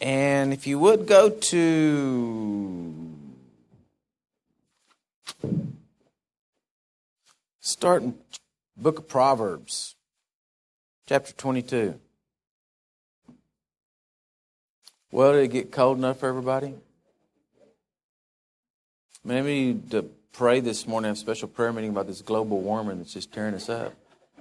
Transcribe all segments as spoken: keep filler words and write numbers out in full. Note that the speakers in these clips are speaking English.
And if you would go to start in book of Proverbs, chapter twenty-two. Well, did it get cold enough for everybody? Maybe we need to pray this morning, have a special prayer meeting about this global warming that's just tearing us up.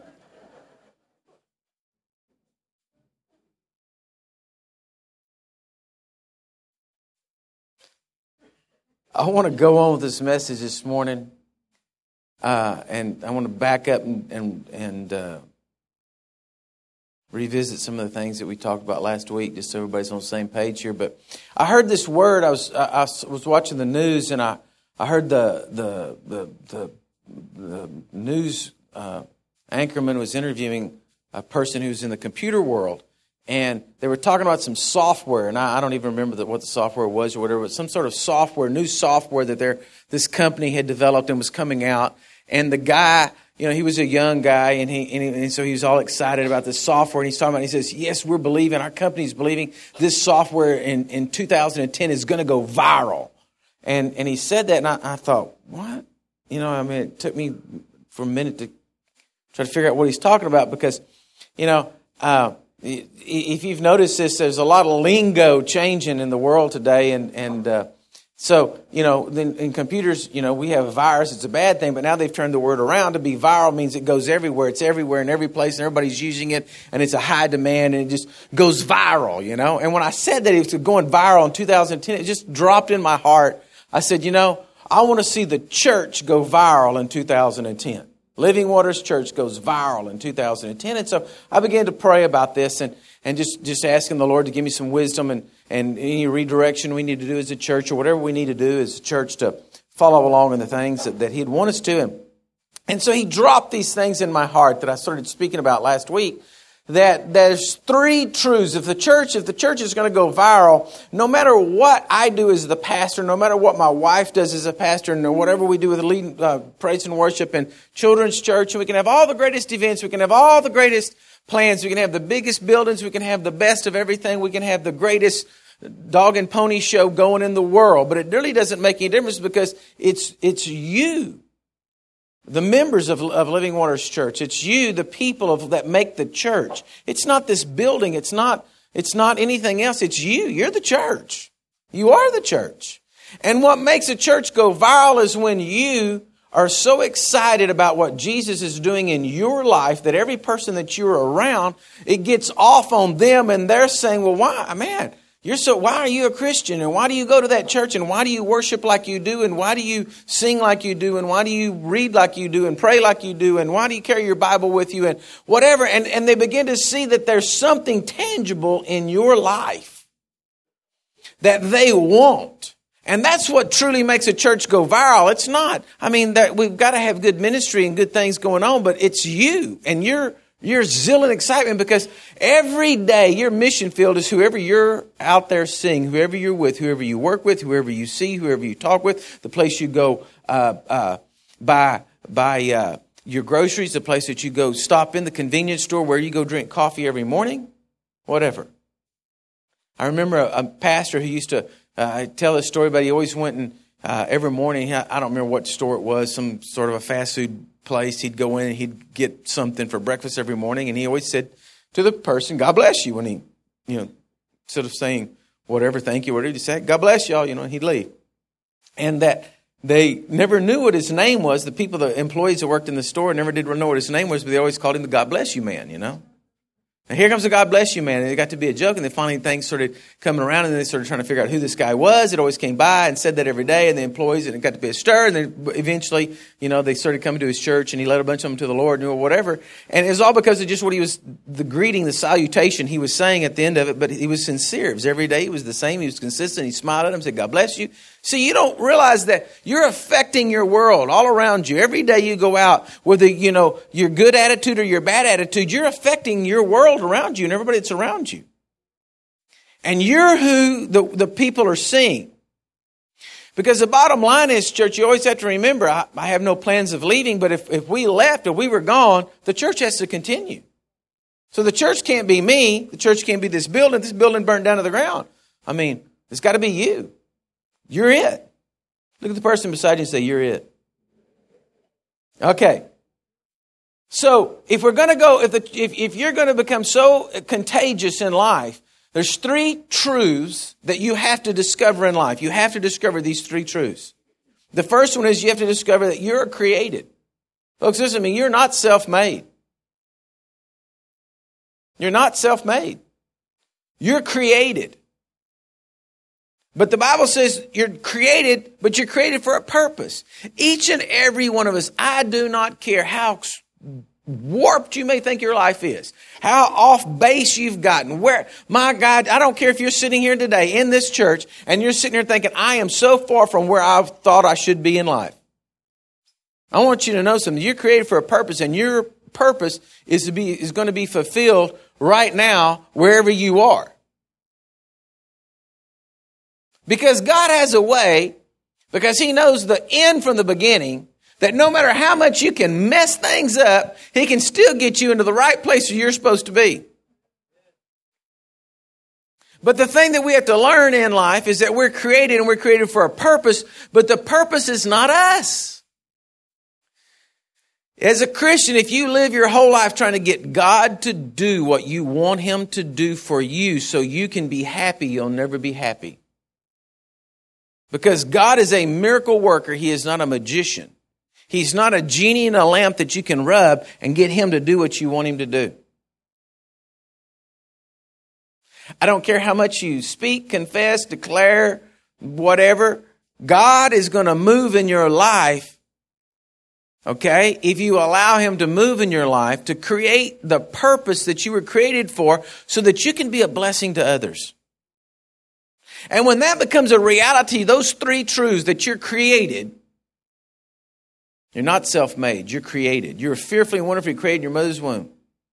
I want to go on with this message this morning, uh, and I want to back up and and, and uh, revisit some of the things that we talked about last week, just so everybody's on the same page here. But I heard this word. I was I, I was watching the news, and I, I heard the the the the, the news uh, anchorman was interviewing a person who's in the computer world. And they were talking about some software, and I, I don't even remember the, what the software was or whatever, but some sort of software, new software that their this company had developed and was coming out. And the guy, you know, he was a young guy, and he and, he, and so he was all excited about this software. And he's talking about, he says, yes, we're believing, our company's believing this software in, in two thousand ten is going to go viral. And and he said that, and I, I thought, what? You know, I mean, it took me for a minute to try to figure out what he's talking about because, you know, uh, if you've noticed this, there's a lot of lingo changing in the world today. And, and uh, so, you know, then in computers, you know, we have a virus. It's a bad thing. But now they've turned the word around to be viral means it goes everywhere. It's everywhere in every place. And everybody's using it. And it's a high demand. And it just goes viral, you know. And when I said that it was going viral in two thousand ten, it just dropped in my heart. I said, you know, I want to see the church go viral in two thousand ten. Living Waters Church goes viral in two thousand ten. And so I began to pray about this and, and just, just asking the Lord to give me some wisdom and, and any redirection we need to do as a church or whatever we need to do as a church to follow along in the things that, that He'd want us to. And, and so He dropped these things in my heart that I started speaking about last week. That there's three truths. If the church, if the church is going to go viral, no matter what I do as the pastor, no matter what my wife does as a pastor, and whatever we do with leading uh, praise and worship and children's church, and we can have all the greatest events, we can have all the greatest plans, we can have the biggest buildings, we can have the best of everything, we can have the greatest dog and pony show going in the world. But it really doesn't make any difference because it's it's you. The members of, of Living Waters Church. It's you, the people of, that make the church. It's not this building. It's not, it's not anything else. It's you. You're the church. You are the church. And what makes a church go viral is when you are so excited about what Jesus is doing in your life that every person that you're around, it gets off on them and they're saying, well, why, man, You're so, why are you a Christian? And why do you go to that church? And why do you worship like you do? And why do you sing like you do? And why do you read like you do? And pray like you do? And why do you carry your Bible with you? And whatever. And, and they begin to see that there's something tangible in your life that they want. And that's what truly makes a church go viral. It's not. I mean, that we've got to have good ministry and good things going on, but it's you and your Your zeal and excitement, because every day your mission field is whoever you're out there seeing, whoever you're with, whoever you work with, whoever you see, whoever you talk with, the place you go uh, uh, buy, buy uh, your groceries, the place that you go stop in, the convenience store where you go drink coffee every morning, whatever. I remember a, a pastor who used to uh, tell a story about he always went and uh, every morning, I don't remember what store it was, some sort of a fast food place. He'd go in and he'd get something for breakfast every morning. And he always said to the person, God bless you. When he, you know, instead of saying whatever, thank you, whatever he said, God bless y'all, you know, and he'd leave. And that they never knew what his name was. The people, the employees that worked in the store never did know what his name was, but they always called him the God bless you man, you know. And here comes the God bless you man. And it got to be a joke. And then finally things started coming around and they started trying to figure out who this guy was. It always came by and said that every day. And the employees, and it got to be a stir. And then eventually, you know, they started coming to his church and he led a bunch of them to the Lord and whatever. And it was all because of just what he was, the greeting, the salutation he was saying at the end of it. But he was sincere. It was every day. He was the same. He was consistent. He smiled at them, said, God bless you. See, you don't realize that you're affecting your world all around you. Every day you go out, whether, you know, your good attitude or your bad attitude, you're affecting your world around you and everybody that's around you. And you're who the, the people are seeing. Because the bottom line is, church, you always have to remember, I, I have no plans of leaving, but if, if we left, if we were gone, the church has to continue. So the church can't be me. The church can't be this building. This building burned down to the ground. I mean, it's got to be you. You're it. Look at the person beside you and say, you're it. Okay. So if we're going to go, if, the, if, if you're going to become so contagious in life, there's three truths that you have to discover in life. You have to discover these three truths. The first one is you have to discover that you're created. Folks, listen to me, you're not self-made. You're not self-made. You're created. But the Bible says you're created, but you're created for a purpose. Each and every one of us, I do not care how warped you may think your life is, how off base you've gotten, where, my God, I don't care if you're sitting here today in this church and you're sitting here thinking, I am so far from where I thought I should be in life. I want you to know something. You're created for a purpose, and your purpose is to be is going to be fulfilled right now wherever you are. Because God has a way, because He knows the end from the beginning, that no matter how much you can mess things up, He can still get you into the right place where you're supposed to be. But the thing that we have to learn in life is that we're created, and we're created for a purpose, but the purpose is not us. As a Christian, if you live your whole life trying to get God to do what you want Him to do for you so you can be happy, you'll never be happy. Because God is a miracle worker. He is not a magician. He's not a genie in a lamp that you can rub and get Him to do what you want Him to do. I don't care how much you speak, confess, declare, whatever. God is going to move in your life, okay, if you allow Him to move in your life to create the purpose that you were created for so that you can be a blessing to others. And when that becomes a reality, those three truths that you're created, you're not self-made, you're created. You're fearfully and wonderfully created in your mother's womb.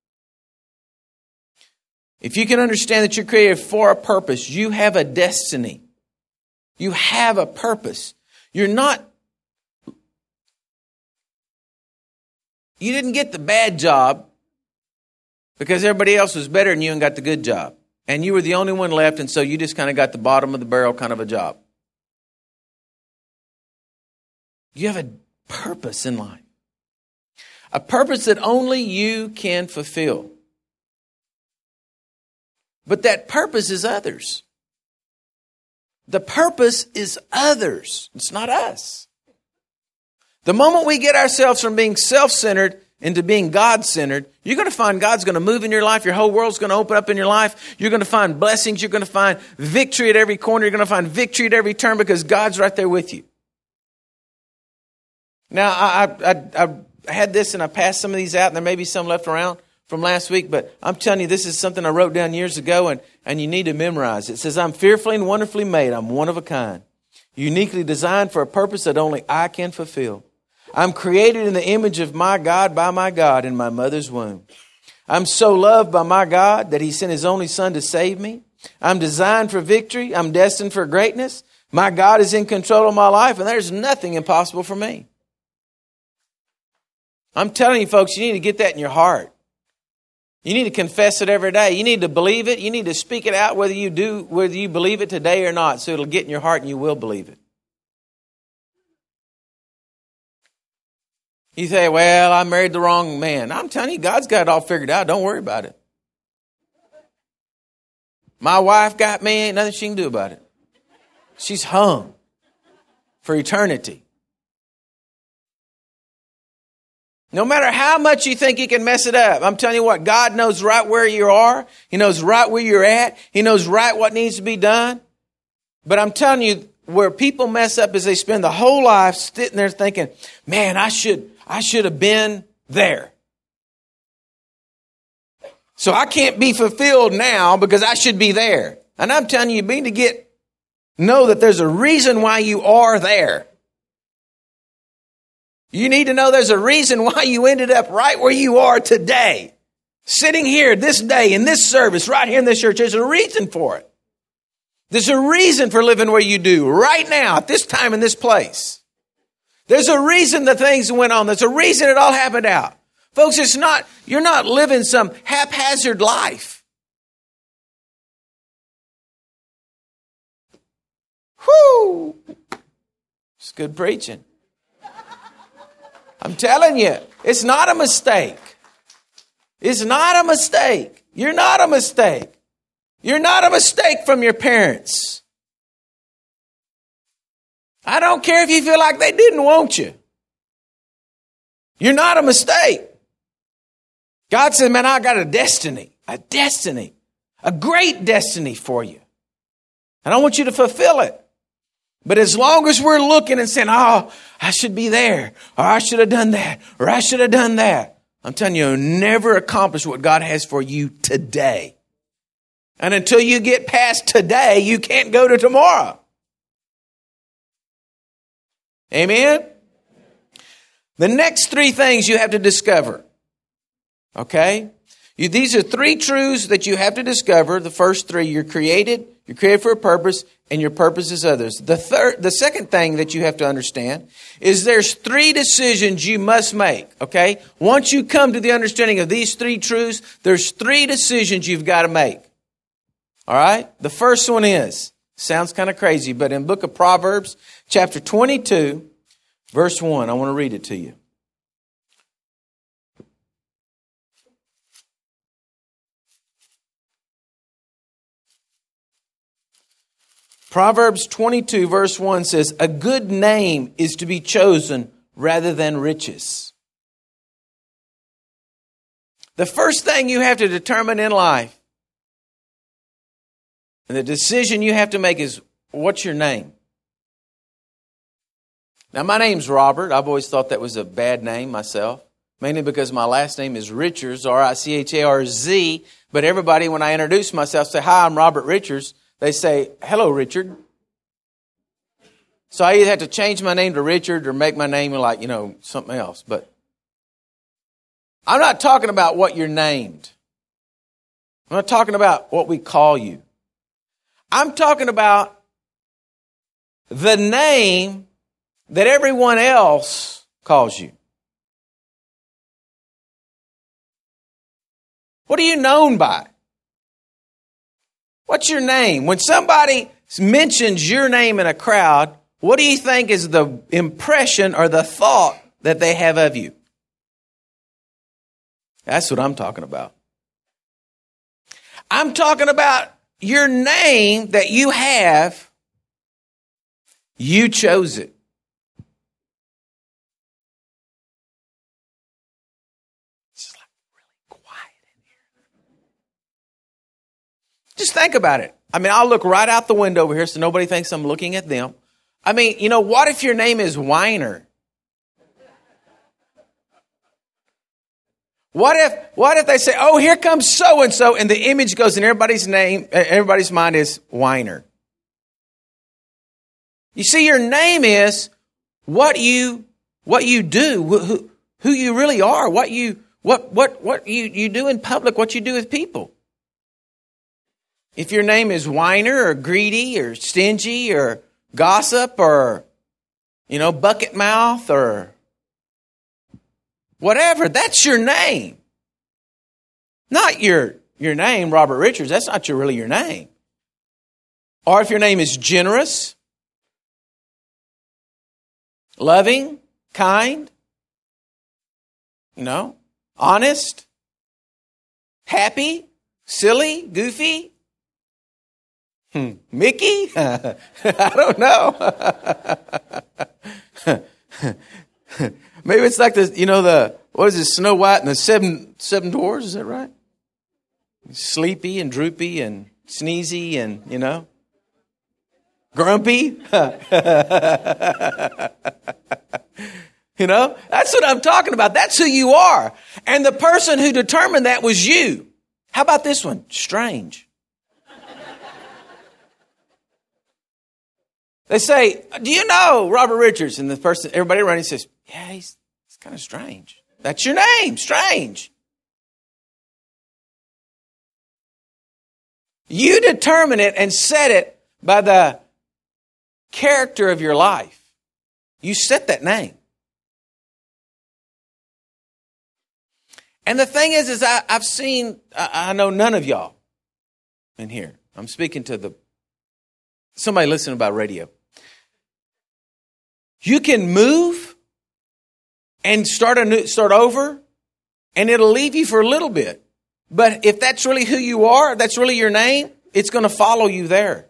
If you can understand that you're created for a purpose, you have a destiny. You have a purpose. You're not, you didn't get the bad job because everybody else was better than you and got the good job. And you were the only one left, and so you just kind of got the bottom of the barrel kind of a job. You have a purpose in life. A purpose that only you can fulfill. But that purpose is others. The purpose is others. It's not us. The moment we get ourselves from being self-centered into being God-centered, you're going to find God's going to move in your life. Your whole world's going to open up in your life. You're going to find blessings. You're going to find victory at every corner. You're going to find victory at every turn because God's right there with you. Now, I, I, I, I had this and I passed some of these out, and there may be some left around from last week, but I'm telling you, this is something I wrote down years ago, and, and you need to memorize it. It says, I'm fearfully and wonderfully made. I'm one of a kind, uniquely designed for a purpose that only I can fulfill. I'm created in the image of my God by my God in my mother's womb. I'm so loved by my God that He sent His only Son to save me. I'm designed for victory. I'm destined for greatness. My God is in control of my life, and there's nothing impossible for me. I'm telling you, folks, you need to get that in your heart. You need to confess it every day. You need to believe it. You need to speak it out whether you do, whether you believe it today or not, so it'll get in your heart and you will believe it. You say, well, I married the wrong man. I'm telling you, God's got it all figured out. Don't worry about it. My wife got me. Ain't nothing she can do about it. She's hung for eternity. No matter how much you think you can mess it up, I'm telling you what, God knows right where you are. He knows right where you're at. He knows right what needs to be done. But I'm telling you, where people mess up is they spend the whole life sitting there thinking, man, I should, I should have been there. So I can't be fulfilled now because I should be there. And I'm telling you, you need to get, know that there's a reason why you are there. You need to know there's a reason why you ended up right where you are today. Sitting here this day in this service, right here in this church. There's a reason for it. There's a reason for living where you do right now at this time in this place. There's a reason the things went on. There's a reason it all happened out. Folks, it's not, you're not living some haphazard life. Woo! It's good preaching. I'm telling you, it's not a mistake. It's not a mistake. You're not a mistake. You're not a mistake from your parents. I don't care if you feel like they didn't want you. You're not a mistake. God said, man, I got a destiny, a destiny, a great destiny for you. And I want you to fulfill it. But as long as we're looking and saying, oh, I should be there, or I should have done that, or I should have done that, I'm telling you, you'll never accomplish what God has for you today. And until you get past today, you can't go to tomorrow. Amen? The next three things you have to discover. Okay? You, these are three truths that you have to discover. The first three, you're created, you're created for a purpose, and your purpose is others. The third, the second thing that you have to understand is there's three decisions you must make. Okay? Once you come to the understanding of these three truths, there's three decisions you've got to make. All right? The first one is, sounds kind of crazy, but in the book of Proverbs, chapter twenty-two, verse one, I want to read it to you. Proverbs twenty-two, verse one says, a good name is to be chosen rather than riches. The first thing you have to determine in life, and the decision you have to make is, what's your name? Now, my name's Robert. I've always thought that was a bad name myself, mainly because my last name is Richards, R I C H A R Z. But everybody, when I introduce myself, say, hi, I'm Robert Richards. They say, hello, Richard. So I either have to change my name to Richard or make my name like, you know, something else. But I'm not talking about what you're named. I'm not talking about what we call you. I'm talking about the name that everyone else calls you. What are you known by? What's your name? When somebody mentions your name in a crowd, what do you think is the impression or the thought that they have of you? That's what I'm talking about. I'm talking about your name that you have. You chose it. It's like really quiet in here. Just think about it. I mean, I'll look right out the window over here so nobody thinks I'm looking at them. I mean, you know, what if your name is Weiner? What if, what if they say, oh, here comes so-and-so, and the image goes and everybody's name, everybody's mind is Weiner. You see, your name is what you, what you do, who, who you really are, what you, what, what, what you, you do in public, what you do with people. If your name is whiner or greedy or stingy or gossip or, you know, bucket mouth or whatever, that's your name. Not your, your name, Robert Richards. That's not your, really your name. Or if your name is generous, loving, kind, you know, honest, happy, silly, goofy, hmm, Mickey? I don't know. Maybe it's like the, you know, the, what is it, Snow White and the seven, seven dwarfs, is that right? Sleepy and droopy and sneezy and, you know, grumpy. You know, that's what I'm talking about. That's who you are. And the person who determined that was you. How about this one? Strange. They say, do you know Robert Richards? And the person, everybody around him says, yeah, he's, he's kind of strange. That's your name, strange. You determine it and set it by the character of your life. You set that name. And the thing is, is I, I've seen, I, I know none of y'all in here. I'm speaking to the somebody listening about radio. You can move and start a new, start over, and it'll leave you for a little bit. But if that's really who you are, that's really your name, it's going to follow you there.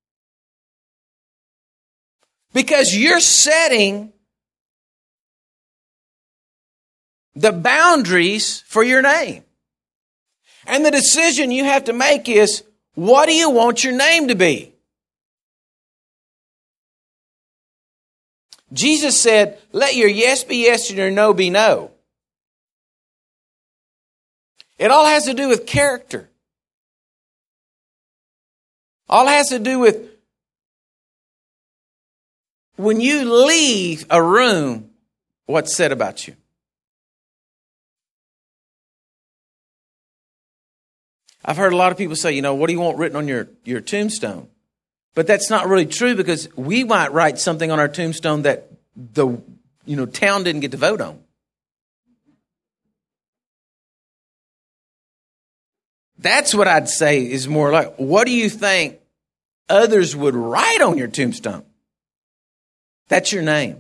Because you're setting the boundaries for your name. And the decision you have to make is, what do you want your name to be? Jesus said, let your yes be yes and your no be no. It all has to do with character. All has to do with when you leave a room, what's said about you. I've heard a lot of people say, you know, what do you want written on your, your tombstone? But that's not really true, because we might write something on our tombstone that the you know town didn't get to vote on. That's what I'd say is more like, what do you think others would write on your tombstone? That's your name.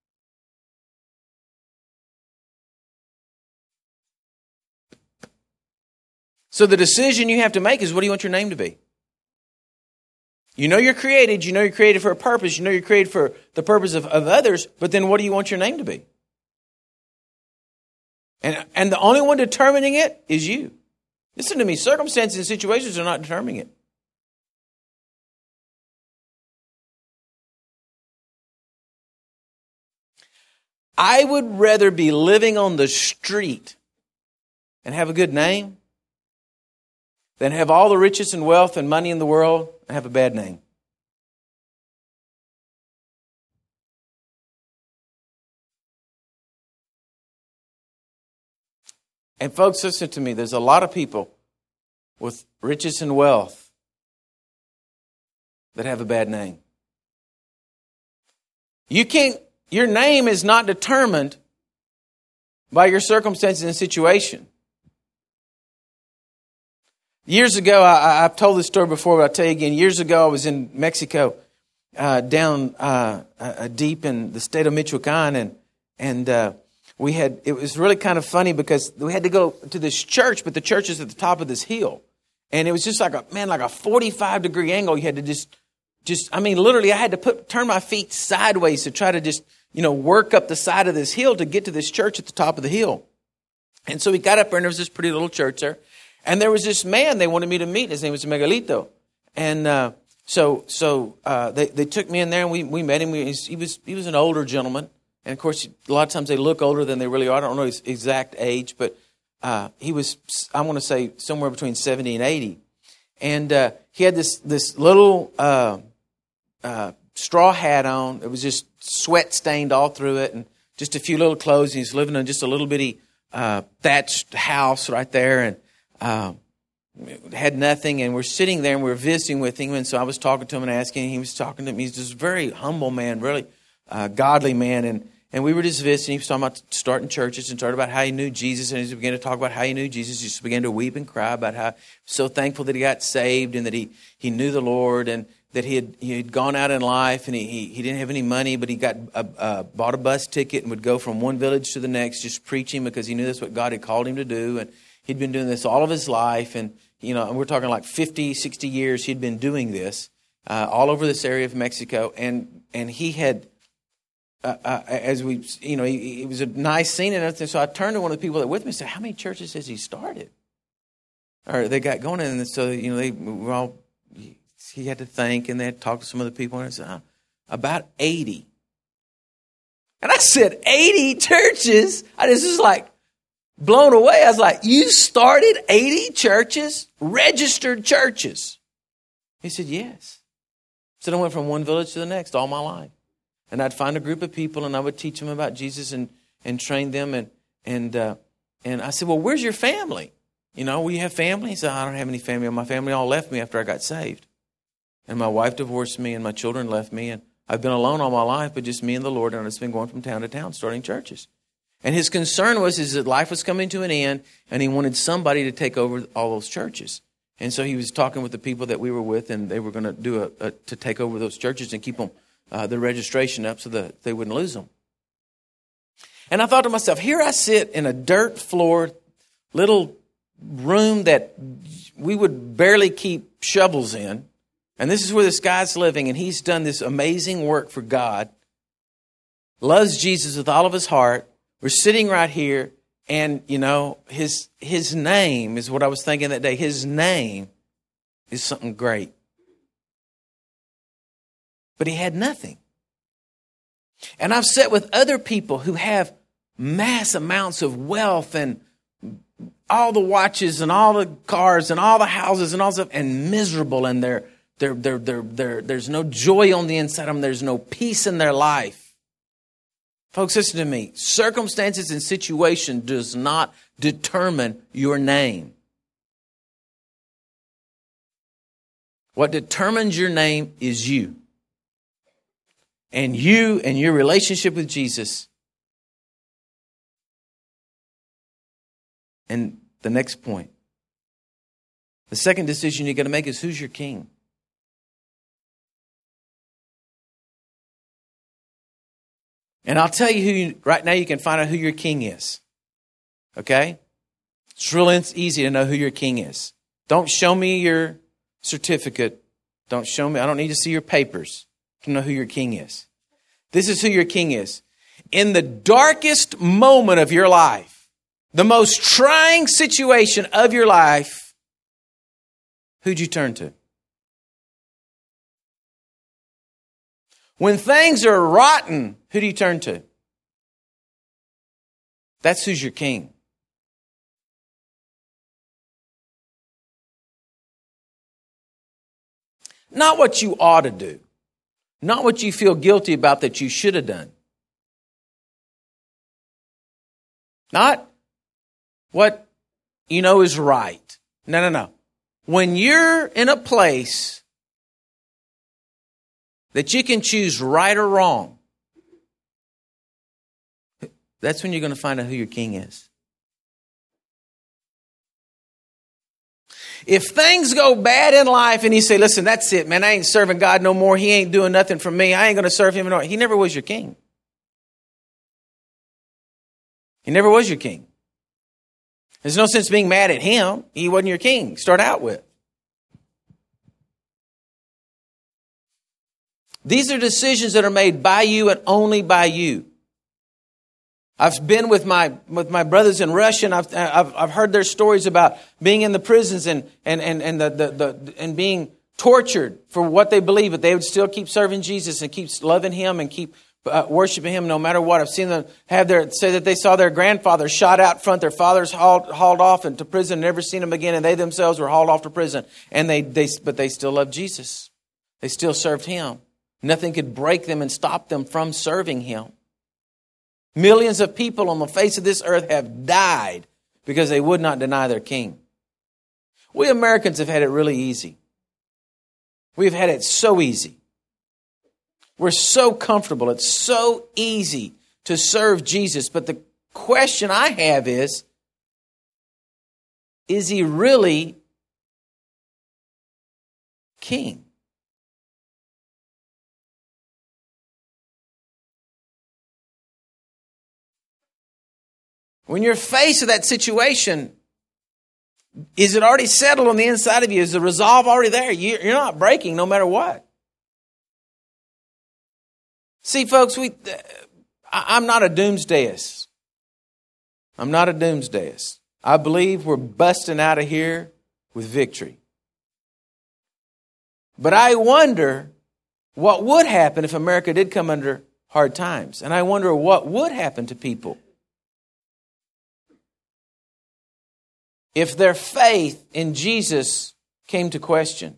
So the decision you have to make is, what do you want your name to be? You know you're created. You know you're created for a purpose. You know you're created for the purpose of, of others. But then what do you want your name to be? And, and the only one determining it is you. Listen to me. Circumstances and situations are not determining it. I would rather be living on the street and have a good name than have all the riches and wealth and money in the world and have a bad name. And folks, listen to me. There's a lot of people with riches and wealth that have a bad name. You can't, your name is not determined by your circumstances and situation. Years ago, I, I've told this story before, but I'll tell you again. Years ago, I was in Mexico, uh, down uh, uh, deep in the state of Michoacan, and and uh, we had. It was really kind of funny because we had to go to this church, but the church is at the top of this hill, and it was just like a man, like a forty-five degree angle. You had to just, just. I mean, literally, I had to put turn my feet sideways to try to just, you know, work up the side of this hill to get to this church at the top of the hill. And so we got up there, and there was this pretty little church there. And there was this man they wanted me to meet. His name was Miguelito. And uh, so so uh, they, they took me in there, and we, we met him. We, he was he was an older gentleman. And, of course, a lot of times they look older than they really are. I don't know his exact age, but uh, he was, I want to say, somewhere between seventy and eighty. And uh, he had this, this little uh, uh, straw hat on. It was just sweat stained all through it, and just a few little clothes. He's living in just a little bitty uh, thatched house right there, and Um, had nothing, and we're sitting there and we we're visiting with him. And so I was talking to him and asking him. He was talking to me. He's just a very humble man, really uh, godly man. And, and we were just visiting. He was talking about starting churches and talking about how he knew Jesus. And as he began to talk about how he knew Jesus, he just began to weep and cry about how so thankful that he got saved and that he, he knew the Lord, and that he had he had gone out in life, and he he, he didn't have any money, but he got a, uh, bought a bus ticket and would go from one village to the next just preaching, because he knew that's what God had called him to do. And he'd been doing this all of his life, and you know, and we're talking like fifty, sixty years he'd been doing this uh, all over this area of Mexico, and and he had, uh, uh, as we, you know, he, it was a nice scene and everything. So I turned to one of the people that were with me and said, "How many churches has he started, or they got going?" And so you know, they were all, he had to think, and they had to talk to some of the people, and I said, oh, "About eighty." And I said, eighty churches? I just was like blown away. I was like, "You started eighty churches, registered churches?" He said, "Yes." I said, "I went from one village to the next all my life. And I'd find a group of people, and I would teach them about Jesus and, and train them. And and uh, and I said, "Well, where's your family? You know, will you have family?" He said, "I don't have any family. My family all left me after I got saved. And my wife divorced me, and my children left me. And I've been alone all my life, but just me and the Lord. And I've just been going from town to town, starting churches." And his concern was is that life was coming to an end, and he wanted somebody to take over all those churches. And so he was talking with the people that we were with, and they were going to do a, a to take over those churches and keep them uh, the registration up so that they wouldn't lose them. And I thought to myself, here I sit in a dirt floor little room that we would barely keep shovels in. And this is where this guy's living, and he's done this amazing work for God. Loves Jesus with all of his heart. We're sitting right here, and, you know, his his name is what I was thinking that day. His name is something great. But he had nothing. And I've sat with other people who have mass amounts of wealth and all the watches and all the cars and all the houses and all stuff, and miserable, and they're, they're, they're, they're, they're, there's no joy on the inside of them. There's no peace in their life. Folks, listen to me. Circumstances and situation does not determine your name. What determines your name is you. And you and your relationship with Jesus. And the next point. The second decision you got to make is, who's your king? And I'll tell you who you, right now you can find out who your king is. Okay? It's real easy to know who your king is. Don't show me your certificate. Don't show me. I don't need to see your papers to know who your king is. This is who your king is. In the darkest moment of your life, the most trying situation of your life, who'd you turn to? When things are rotten, who do you turn to? That's who's your king. Not what you ought to do. Not what you feel guilty about that you should have done. Not what you know is right. No, no, no. When you're in a place that you can choose right or wrong, that's when you're going to find out who your king is. If things go bad in life and you say, listen, that's it, man, I ain't serving God no more. He ain't doing nothing for me. I ain't going to serve him anymore. He never was your king. He never was your king. There's no sense being mad at him. He wasn't your king. Start out with. These are decisions that are made by you and only by you. I've been with my with my brothers in Russia, and I've I've, I've heard their stories about being in the prisons and and and and the, the the and being tortured for what they believe, but they would still keep serving Jesus and keep loving him and keep uh, worshiping him no matter what. I've seen them have their say that they saw their grandfather shot out front, their fathers hauled hauled off into prison, never seen him again, and they themselves were hauled off to prison. And they they but they still loved Jesus. They still served him. Nothing could break them and stop them from serving him. Millions of people on the face of this earth have died because they would not deny their king. We Americans have had it really easy. We've had it so easy. We're so comfortable. It's so easy to serve Jesus. But the question I have is, is he really king? When you're faced with that situation, is it already settled on the inside of you? Is the resolve already there? You're not breaking no matter what. See, folks, we, I'm not a doomsdayist. I'm not a doomsdayist. I believe we're busting out of here with victory. But I wonder what would happen if America did come under hard times. And I wonder what would happen to people if their faith in Jesus came to question.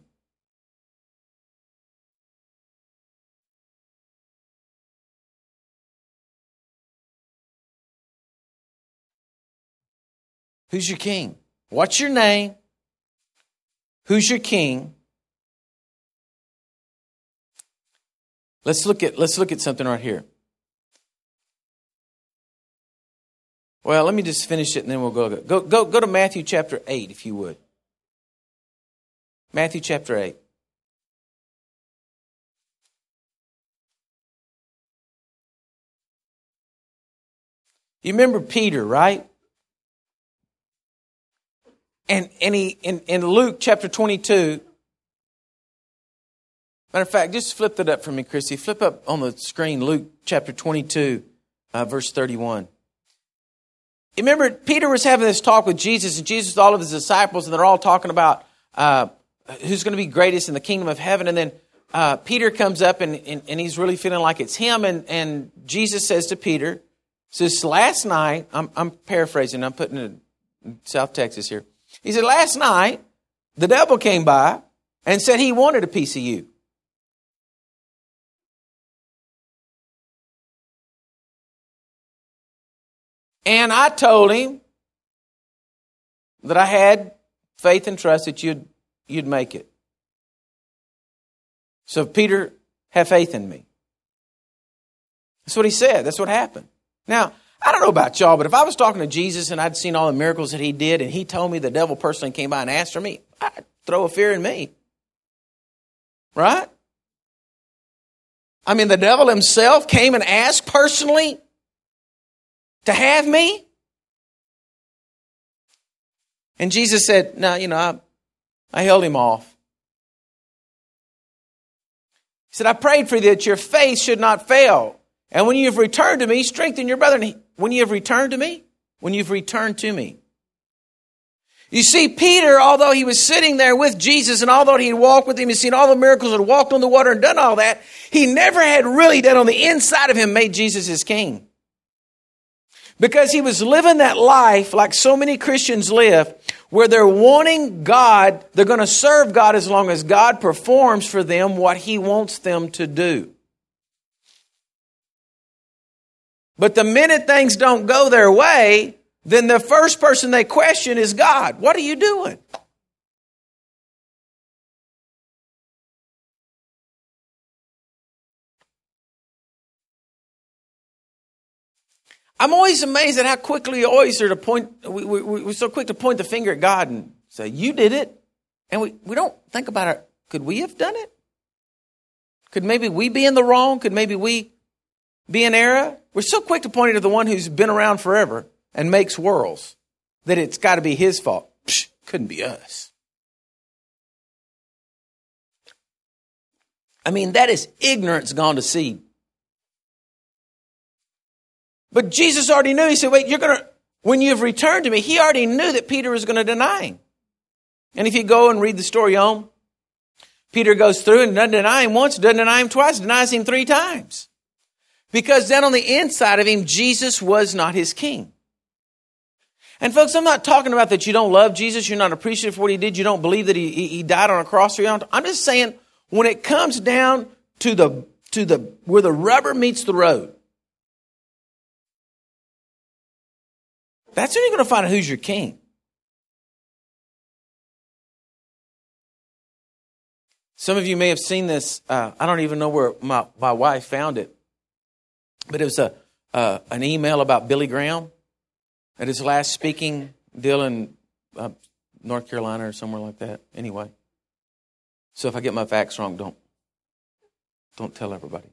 Who's your king? What's your name? Who's your king? Let's look at let's look at something right here. Well, let me just finish it and then we'll go. Go, go, go to Matthew chapter eight, if you would. Matthew chapter eight. You remember Peter, right? And, and he in, in Luke chapter twenty-two, matter of fact, just flip that up for me, Chrissy. Flip up on the screen Luke chapter twenty-two, uh, verse thirty-one. You remember Peter was having this talk with Jesus, and Jesus with all of his disciples, and they're all talking about uh, who's going to be greatest in the kingdom of heaven. And then uh, Peter comes up, and, and, and he's really feeling like it's him. And, and Jesus says to Peter, says, last night, I'm, I'm paraphrasing, I'm putting it in South Texas here. He said, last night, the devil came by and said he wanted a piece of you. And I told him that I had faith and trust that you'd, you'd make it. So Peter, have faith in me. That's what he said. That's what happened. Now, I don't know about y'all, but if I was talking to Jesus and I'd seen all the miracles that he did and he told me the devil personally came by and asked for me, I'd throw a fear in me. Right? I mean, the devil himself came and asked personally to have me? And Jesus said, no, you know, I, I held him off. He said, I prayed for you that your faith should not fail. And when you have returned to me, strengthen your brother. And he, when you have returned to me, when you've returned to me. You see, Peter, although he was sitting there with Jesus and although he had walked with him and seen all the miracles and walked on the water and done all that, he never had really done on the inside of him made Jesus his king. Because he was living that life like so many Christians live, where they're wanting God, they're going to serve God as long as God performs for them what he wants them to do. But the minute things don't go their way, then the first person they question is God. What are you doing? I'm always amazed at how quickly we always are to point, we, we, we're so quick to point the finger at God and say, you did it. And we, we don't think about it. Could we have done it? Could maybe we be in the wrong? Could maybe we be in error? We're so quick to point it to the one who's been around forever and makes worlds that it's got to be his fault. Psh, couldn't be us. I mean, that is ignorance gone to seed. But Jesus already knew. He said, wait, you're going to, when you've returned to me, he already knew that Peter was going to deny him. And if you go and read the story on, Peter goes through and doesn't deny him once, doesn't deny him twice, denies him three times. Because then on the inside of him, Jesus was not his king. And folks, I'm not talking about that you don't love Jesus, you're not appreciative for what he did, you don't believe that he, he died on a cross for you. I'm just saying, when it comes down to the, to the, where the rubber meets the road, that's when you're going to find out who's your king. Some of you may have seen this. Uh, I don't even know where my, my wife found it. But it was a uh, an email about Billy Graham at his last speaking deal in uh, North Carolina or somewhere like that. Anyway. So if I get my facts wrong, don't, don't tell everybody.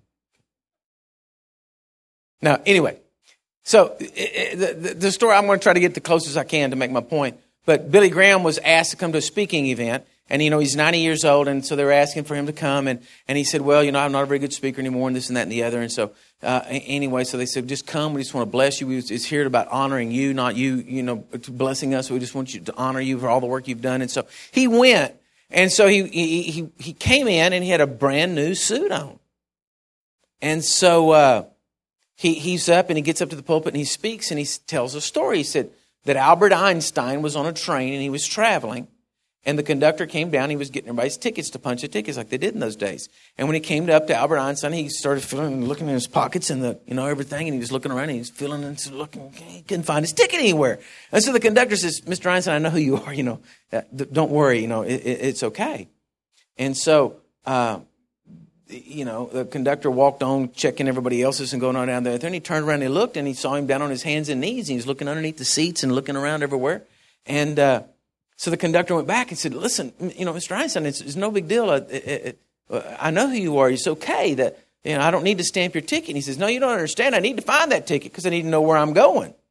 Now, anyway. So the, the, the story, I'm going to try to get the closest I can to make my point. But Billy Graham was asked to come to a speaking event. And, you know, he's ninety years old. And so they were asking for him to come. And, and he said, well, you know, I'm not a very good speaker anymore and this and that and the other. And so uh, anyway, so they said, just come. We just want to bless you. We just, it's here about honoring you, not you, you know, blessing us. We just want you to honor you for all the work you've done. And so he went. And so he he he, he came in and he had a brand new suit on. And so uh, he he's up and he gets up to the pulpit and he speaks and he tells a story. He said that Albert Einstein was on a train and he was traveling. And the conductor came down. He was getting everybody's tickets to punch the tickets like they did in those days. And when he came up to Albert Einstein, he started feeling, looking in his pockets and the, you know, everything. And he was looking around and he was feeling and looking. He couldn't find his ticket anywhere. And so the conductor says, Mister Einstein, I know who you are. You know, don't worry. You know, it, it, it's okay. And so, uh, you know, the conductor walked on, checking everybody else's and going on down there. Then he turned around and he looked and he saw him down on his hands and knees. And he was looking underneath the seats and looking around everywhere. And, uh, So the conductor went back and said, listen, you know, Mister Einstein, it's, it's no big deal. I, it, it, I know who you are. It's okay that, you know, I don't need to stamp your ticket. And he says, no, you don't understand. I need to find that ticket because I need to know where I'm going.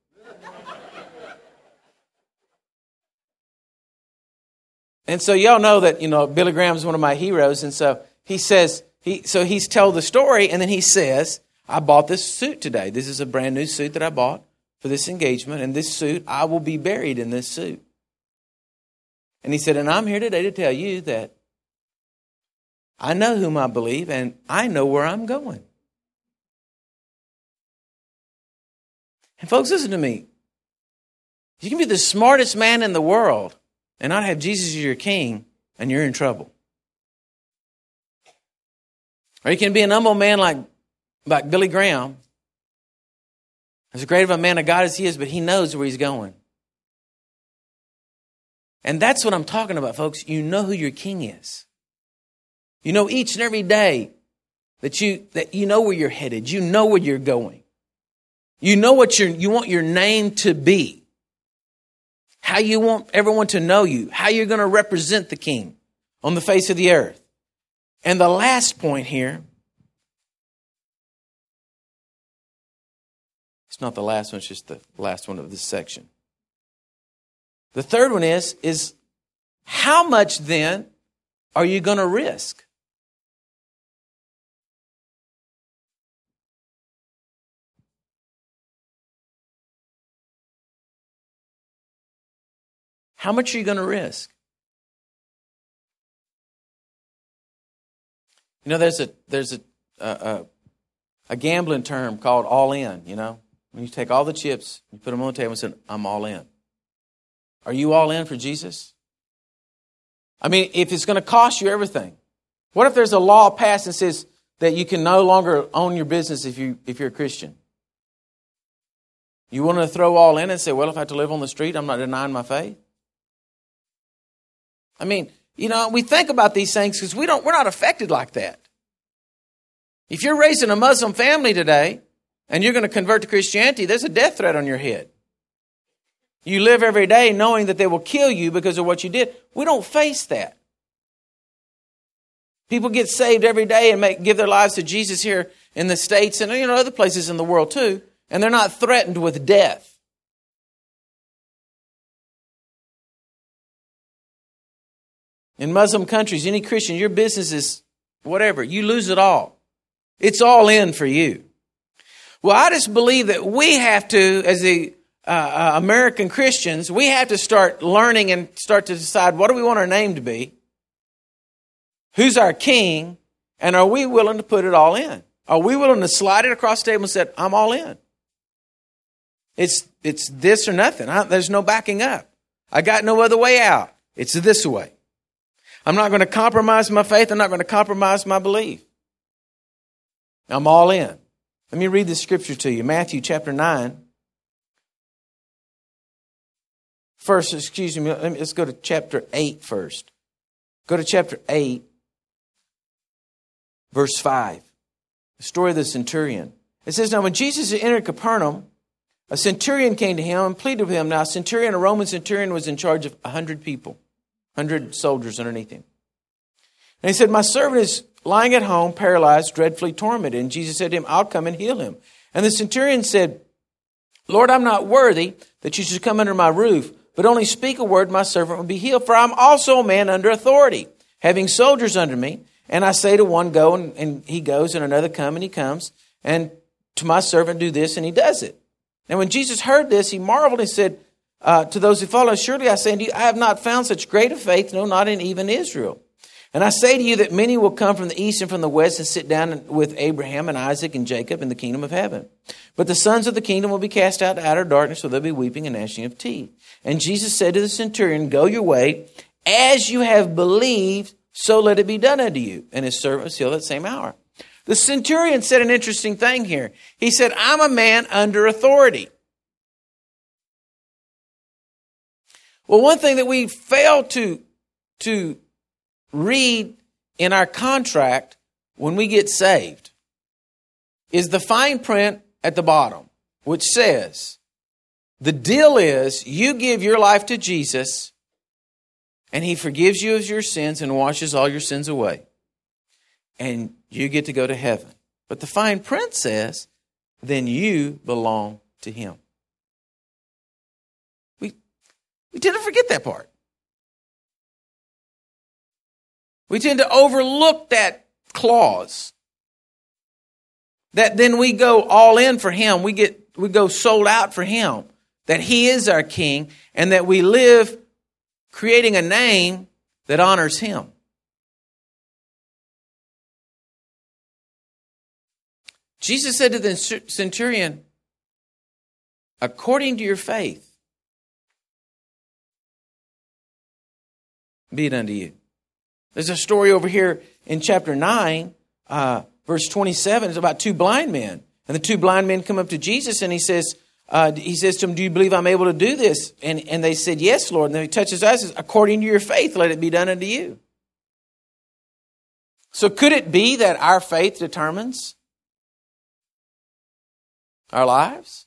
and so y'all know that, you know, Billy Graham is one of my heroes. And so he says, he so he's told the story, and then he says, I bought this suit today. This is a brand new suit that I bought for this engagement. And this suit, I will be buried in this suit. And he said, and I'm here today to tell you that I know whom I believe, and I know where I'm going. And folks, listen to me. You can be the smartest man in the world and not have Jesus as your king, and you're in trouble. Or you can be an humble man like, like Billy Graham, as great of a man of God as he is, but he knows where he's going. And that's what I'm talking about, folks. You know who your king is. You know each and every day that you that you know where you're headed. You know where you're going. You know what you're, you want your name to be. How you want everyone to know you. How you're going to represent the king on the face of the earth. And the last point here, it's not the last one, it's just the last one of this section. The third one is, is how much then are you going to risk? How much are you going to risk? You know, there's a there's a, a a gambling term called all in. You know, when you take all the chips, you put them on the table and say, "I'm all in." Are you all in for Jesus? I mean, if it's going to cost you everything, what if there's a law passed that says that you can no longer own your business if you if you're a Christian? You want to throw all in and say, "Well, if I have to live on the street, I'm not denying my faith." I mean, you know, we think about these things because we don't, we're not affected like that. If you're raised in a Muslim family today and you're going to convert to Christianity, there's a death threat on your head. You live every day knowing that they will kill you because of what you did. We don't face that. People get saved every day and make, give their lives to Jesus here in the States and, you know, other places in the world too, and they're not threatened with death. In Muslim countries, any Christian, your business is whatever. You lose it all. It's all in for you. Well, I just believe that we have to, as the uh, uh, American Christians, we have to start learning and start to decide what do we want our name to be? Who's our king? And are we willing to put it all in? Are we willing to slide it across the table and say, I'm all in? It's it's this or nothing. I, there's no backing up. I got no other way out. It's this way. I'm not going to compromise my faith. I'm not going to compromise my belief. I'm all in. Let me read this scripture to you. Matthew chapter nine. First, excuse me, let's go to chapter eight first. Go to chapter eight, verse five. The story of the centurion. It says, now when Jesus had entered Capernaum, a centurion came to him and pleaded with him. Now, a centurion, a Roman centurion, was in charge of a hundred people. Hundred soldiers underneath him. And he said, my servant is lying at home, paralyzed, dreadfully tormented. And Jesus said to him, I'll come and heal him. And the centurion said, Lord, I'm not worthy that you should come under my roof, but only speak a word, my servant will be healed. For I'm also a man under authority, having soldiers under me. And I say to one, go, and, and he goes, and another, come, and he comes. And to my servant, do this, and he does it. And when Jesus heard this, he marveled and said, Uh, to those who follow, surely I say unto you, I have not found such great a faith, no, not in even Israel. And I say to you that many will come from the east and from the west and sit down with Abraham and Isaac and Jacob in the kingdom of heaven. But the sons of the kingdom will be cast out to outer darkness, where there'll be weeping and gnashing of teeth. And Jesus said to the centurion, go your way, as you have believed, so let it be done unto you. And his servant was healed at the same hour. The centurion said an interesting thing here. He said, I'm a man under authority. Well, one thing that we fail to, to read in our contract when we get saved is the fine print at the bottom, which says, the deal is you give your life to Jesus and he forgives you of your sins and washes all your sins away. And you get to go to heaven. But the fine print says, then you belong to him. We tend to forget that part. We tend to overlook that clause. That then we go all in for Him. We get we go sold out for Him. That He is our King, and that we live creating a name that honors Him. Jesus said to the centurion, according to your faith, be it unto you. There's a story over here in chapter nine, uh, verse twenty-seven. It's about two blind men. And the two blind men come up to Jesus and he says, uh, he says to them, do you believe I'm able to do this? And, and they said, yes, Lord. And then he touches us, says, according to your faith, let it be done unto you. So could it be that our faith determines our lives?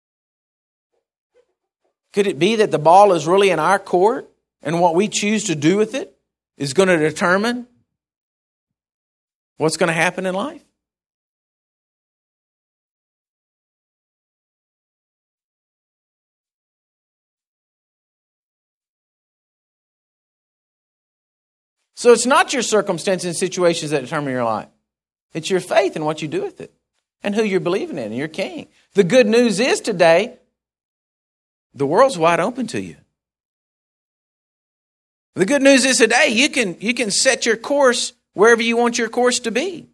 Could it be that the ball is really in our court and what we choose to do with it is going to determine what's going to happen in life? So it's not your circumstances and situations that determine your life. It's your faith and what you do with it and who you're believing in and your King. The good news is today, the world's wide open to you. The good news is today, you can, you can set your course wherever you want your course to be.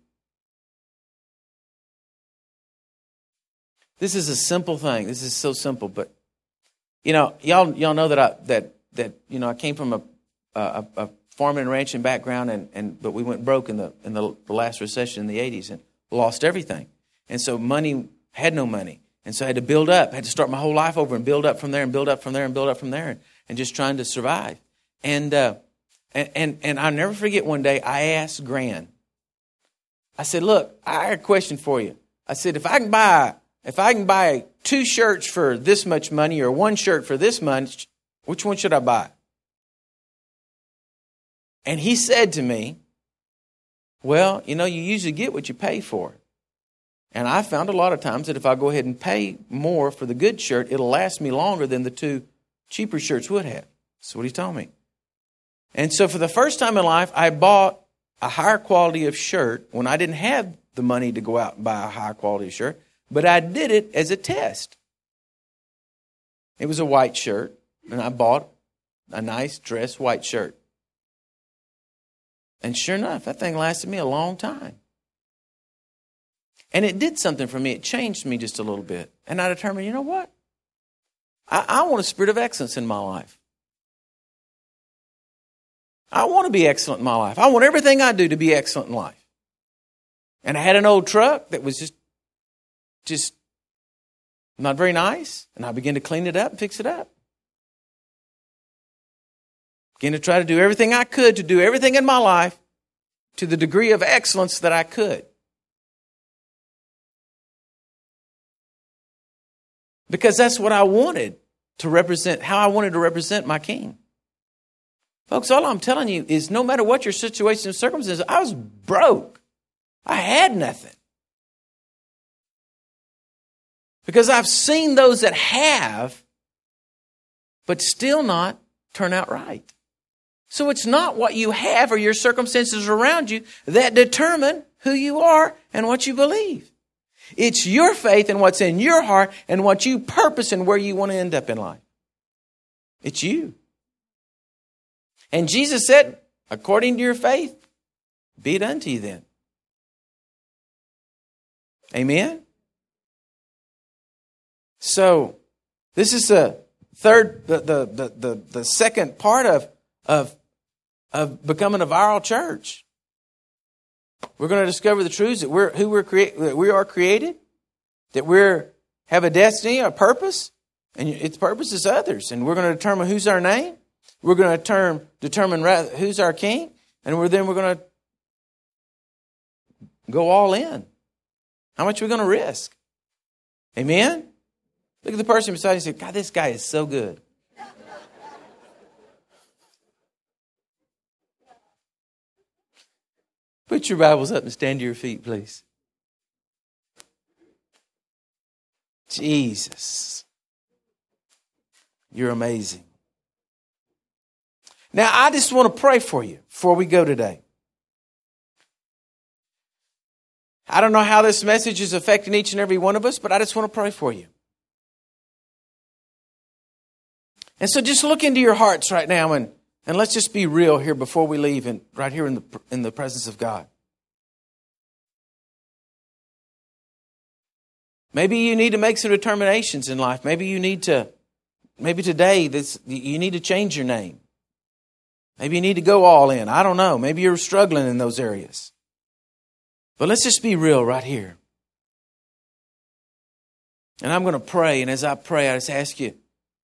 This is a simple thing. This is so simple, but you know, y'all y'all know that I that that you know I came from a a, a farming and ranching background, and, and but we went broke in the in the, the last recession in the eighties and lost everything. And so money had no money, and so I had to build up. I had to start my whole life over and build up from there and build up from there and build up from there, and, and just trying to survive. And uh, and and and I'll never forget one day I asked Gran. I said, "Look, I have a question for you." I said, "If I can buy if I can buy two shirts for this much money or one shirt for this much, which one should I buy?" And he said to me, well, you know, you usually get what you pay for. And I found a lot of times that if I go ahead and pay more for the good shirt, it'll last me longer than the two cheaper shirts would have. That's what he told me. And so for the first time in life, I bought a higher quality of shirt when I didn't have the money to go out and buy a higher quality shirt, but I did it as a test. It was a white shirt, and I bought a nice dress white shirt. And sure enough, that thing lasted me a long time. And it did something for me. It changed me just a little bit. And I determined, you know what? I, I want a spirit of excellence in my life. I want to be excellent in my life. I want everything I do to be excellent in life. And I had an old truck that was just, just not very nice. And I began to clean it up and fix it up. Began to try to do everything I could to do everything in my life to the degree of excellence that I could. Because that's what I wanted to represent, how I wanted to represent my King. Folks, all I'm telling you is no matter what your situation and circumstances, I was broke. I had nothing. Because I've seen those that have, but still not turn out right. So it's not what you have or your circumstances around you that determine who you are and what you believe. It's your faith and what's in your heart and what you purpose and where you want to end up in life. It's you. And Jesus said, according to your faith, be it unto you then. Amen? So, this is the third, the the the the, the second part of, of, of becoming a viral church. We're going to discover the truths that we're who we're create that we are created, that we're have a destiny, a purpose, and its purpose is others. And we're going to determine who's our name. We're going to term, determine who's our King, and we're then we're going to go all in. How much are we going to risk? Amen? Look at the person beside you and say, God, this guy is so good. Put your Bibles up and stand to your feet, please. Jesus. You're amazing. Now, I just want to pray for you before we go today. I don't know how this message is affecting each and every one of us, but I just want to pray for you. And so just look into your hearts right now and, and let's just be real here before we leave and right here in the, in the presence of God. Maybe you need to make some determinations in life. Maybe you need to, maybe today this, you need to change your name. Maybe you need to go all in. I don't know. Maybe you're struggling in those areas. But let's just be real right here. And I'm going to pray. And as I pray, I just ask you,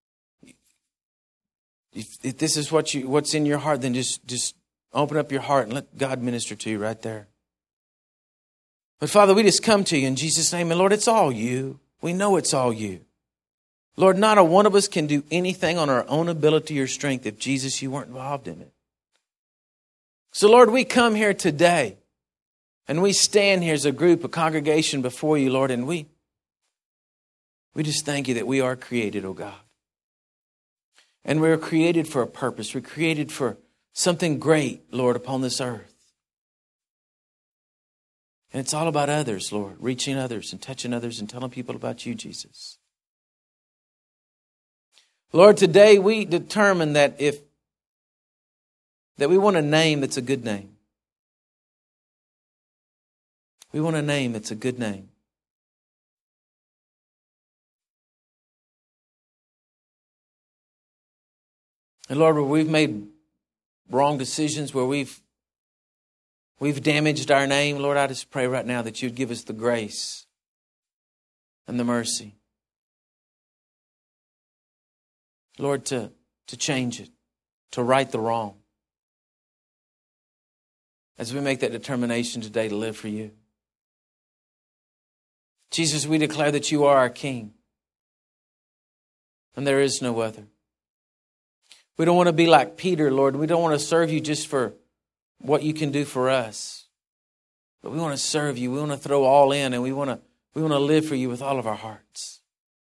if, if this is what you what's in your heart, then just, just open up your heart and let God minister to you right there. But Father, we just come to you in Jesus' name. And Lord, it's all you. We know it's all you. Lord, not a one of us can do anything on our own ability or strength if, Jesus, you weren't involved in it. So, Lord, we come here today and we stand here as a group, a congregation before you, Lord, and we, we just thank you that we are created, oh God. And we're created for a purpose. We're created for something great, Lord, upon this earth. And it's all about others, Lord, reaching others and touching others and telling people about you, Jesus. Lord, today we determine that if that we want a name that's a good name. We want a name that's a good name. And Lord, where we've made wrong decisions, where we've we've damaged our name, Lord, I just pray right now that you'd give us the grace and the mercy, Lord, to, to change it, to right the wrong. As we make that determination today to live for you. Jesus, we declare that you are our King. And there is no other. We don't want to be like Peter, Lord. We don't want to serve you just for what you can do for us. But we want to serve you. We want to throw all in, and we want to, we want to live for you with all of our hearts.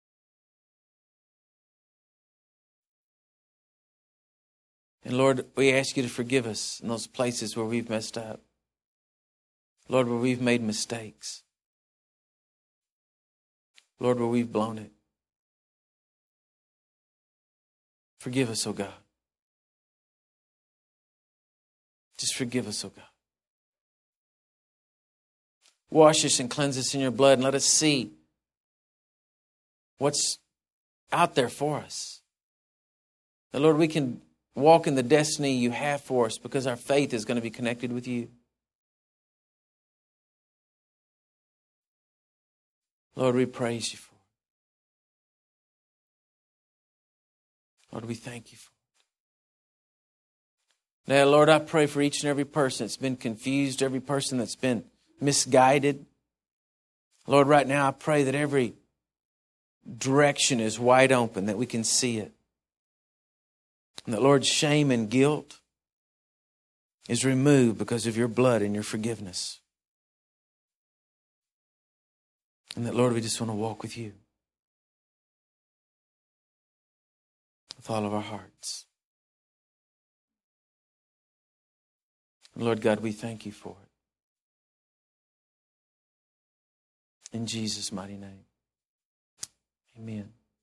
And Lord, we ask you to forgive us in those places where we've messed up. Lord, where we've made mistakes. Lord, where we've blown it. Forgive us, oh God. Just forgive us, oh God. Wash us and cleanse us in your blood and let us see what's out there for us. And Lord, we can walk in the destiny you have for us because our faith is going to be connected with you. Lord, we praise you for it. Lord, we thank you for it. Now, Lord, I pray for each and every person that's been confused, every person that's been misguided. Lord, right now I pray that every direction is wide open, that we can see it. And that, Lord, shame and guilt is removed because of your blood and your forgiveness. And that, Lord, we just want to walk with you with all of our hearts. And Lord God, we thank you for it. In Jesus' mighty name.